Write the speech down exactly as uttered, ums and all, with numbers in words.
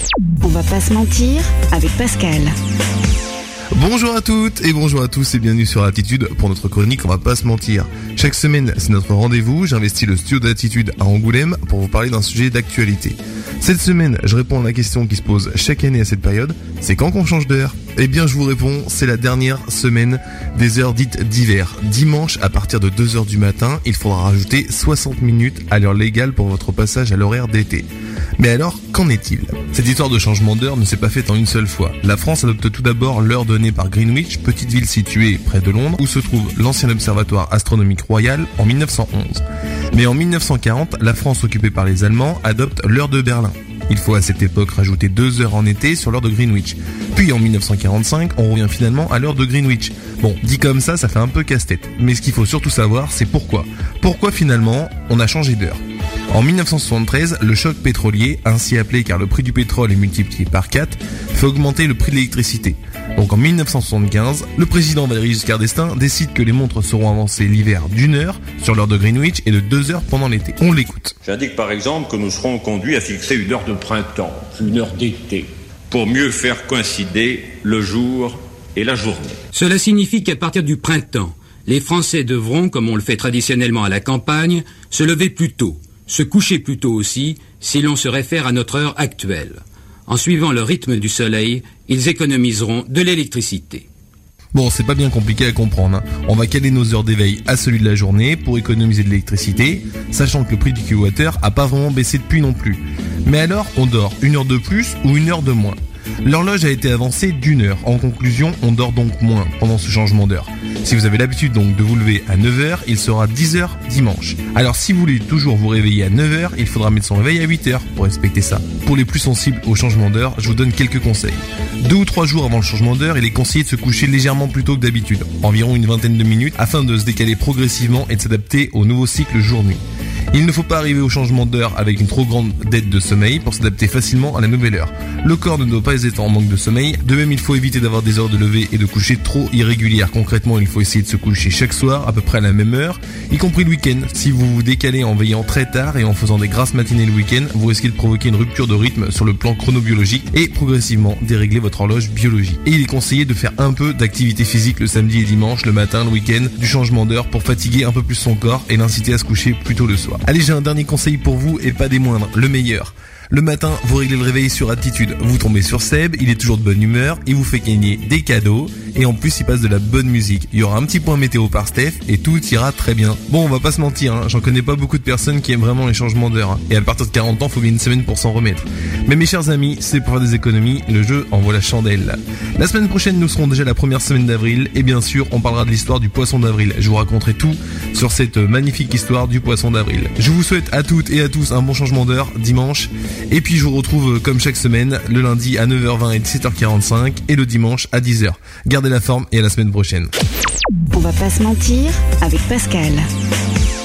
On va pas se mentir avec Pascal. Bonjour à toutes et bonjour à tous et bienvenue sur Attitude pour notre chronique On va pas se mentir. Chaque semaine, c'est notre rendez-vous. J'investis le studio d'Attitude à Angoulême pour vous parler d'un sujet d'actualité. Cette semaine, je réponds à la question qui se pose chaque année à cette période. C'est quand qu'on change d'heure ? Eh bien, je vous réponds, c'est la dernière semaine des heures dites d'hiver. Dimanche, à partir de deux heures du matin, il faudra rajouter soixante minutes à l'heure légale pour votre passage à l'horaire d'été. Mais alors, qu'en est-il ? Cette histoire de changement d'heure ne s'est pas faite en une seule fois. La France adopte tout d'abord l'heure donnée par Greenwich, petite ville située près de Londres, où se trouve l'ancien observatoire astronomique royal en mille neuf cent onze. Mais en mille neuf cent quarante, la France occupée par les Allemands adopte l'heure de Berlin. Il faut à cette époque rajouter deux heures en été sur l'heure de Greenwich. Puis en mille neuf cent quarante-cinq, on revient finalement à l'heure de Greenwich. Bon, dit comme ça, ça fait un peu casse-tête. Mais ce qu'il faut surtout savoir, c'est pourquoi. Pourquoi finalement, on a changé d'heure ? En mille neuf cent soixante-treize, le choc pétrolier, ainsi appelé car le prix du pétrole est multiplié par quatre, fait augmenter le prix de l'électricité. Donc en mille neuf cent soixante-quinze, le président Valéry Giscard d'Estaing décide que les montres seront avancées l'hiver d'une heure sur l'heure de Greenwich et de deux heures pendant l'été. On l'écoute. J'indique par exemple que nous serons conduits à fixer une heure de printemps, une heure d'été, pour mieux faire coïncider le jour et la journée. Cela signifie qu'à partir du printemps, les Français devront, comme on le fait traditionnellement à la campagne, se lever plus tôt, se coucher plus tôt aussi, si l'on se réfère à notre heure actuelle. En suivant le rythme du soleil, ils économiseront de l'électricité. Bon, c'est pas bien compliqué à comprendre, hein. On va caler nos heures d'éveil à celui de la journée pour économiser de l'électricité, sachant que le prix du kilowattheure a pas vraiment baissé depuis non plus. Mais alors, on dort une heure de plus ou une heure de moins ? L'horloge a été avancée d'une heure. En conclusion, on dort donc moins pendant ce changement d'heure. Si vous avez l'habitude donc de vous lever à neuf heures, il sera dix heures dimanche. Alors si vous voulez toujours vous réveiller à neuf heures, il faudra mettre son réveil à huit heures pour respecter ça. Pour les plus sensibles au changement d'heure, je vous donne quelques conseils. Deux ou trois jours avant le changement d'heure, il est conseillé de se coucher légèrement plus tôt que d'habitude, environ une vingtaine de minutes, afin de se décaler progressivement et de s'adapter au nouveau cycle jour-nuit. Il ne faut pas arriver au changement d'heure avec une trop grande dette de sommeil pour s'adapter facilement à la nouvelle heure. Le corps ne doit pas être en manque de sommeil. De même, il faut éviter d'avoir des heures de lever et de coucher trop irrégulières. Concrètement, il faut essayer de se coucher chaque soir à peu près à la même heure, y compris le week-end. Si vous vous décalez en veillant très tard et en faisant des grasses matinées le week-end, vous risquez de provoquer une rupture de rythme sur le plan chronobiologique et progressivement dérégler votre horloge biologique. Et il est conseillé de faire un peu d'activité physique le samedi et dimanche, le matin, le week-end, du changement d'heure pour fatiguer un peu plus son corps et l'inciter à se coucher plus tôt le soir. Allez, j'ai un dernier conseil pour vous et pas des moindres, le meilleur. Le matin, vous réglez le réveil sur Attitude. Vous tombez sur Seb, il est toujours de bonne humeur, il vous fait gagner des cadeaux et en plus il passe de la bonne musique. Il y aura un petit point météo par Steph et tout ira très bien. Bon, on va pas se mentir, hein, j'en connais pas beaucoup de personnes qui aiment vraiment les changements d'heure. Hein, et à partir de quarante ans, faut bien une semaine pour s'en remettre. Mais mes chers amis, c'est pour faire des économies, le jeu envoie la chandelle. La semaine prochaine, nous serons déjà la première semaine d'avril et bien sûr, on parlera de l'histoire du poisson d'avril. Je vous raconterai tout sur cette magnifique histoire du poisson d'avril. Je vous souhaite à toutes et à tous un bon changement d'heure dimanche et puis je vous retrouve comme chaque semaine le lundi à neuf heures vingt et dix-sept heures quarante-cinq et le dimanche à dix heures. Gardez la forme et à la semaine prochaine. On va pas se mentir avec Pascal.